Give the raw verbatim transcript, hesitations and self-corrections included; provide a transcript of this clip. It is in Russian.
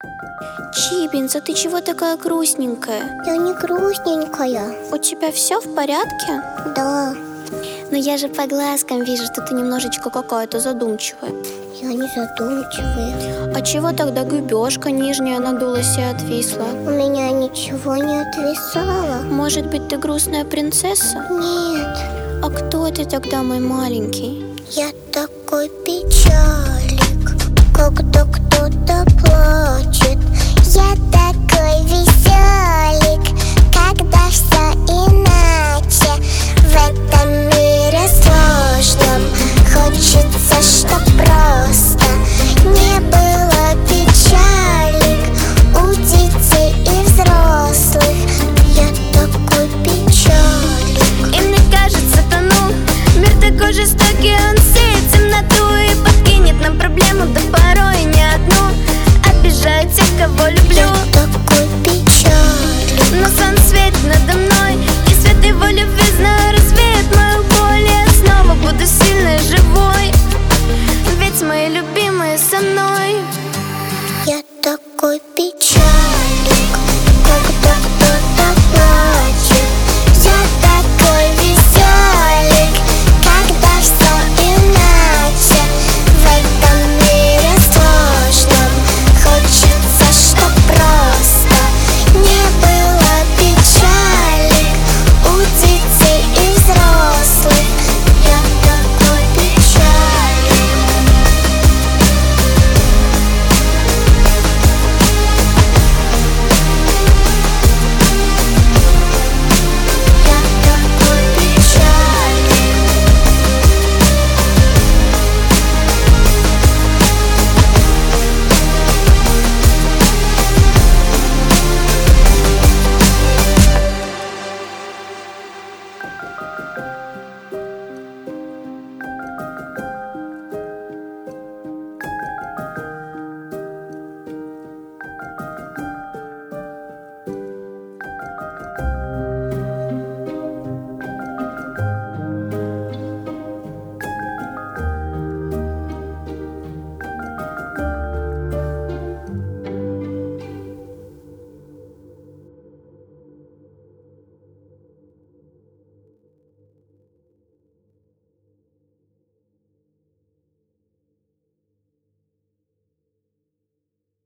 Чибинца, ты чего такая грустненькая? Я не грустненькая. У тебя все в порядке? Да, Но я же по глазкам вижу, что ты немножечко какая-то задумчивая. я не задумчивая. А чего тогда губежка нижняя надулась и отвисла? У меня ничего не отвисало. Может быть, ты грустная принцесса? Нет, А кто ты тогда, мой маленький? я такой печалик, когда кто-то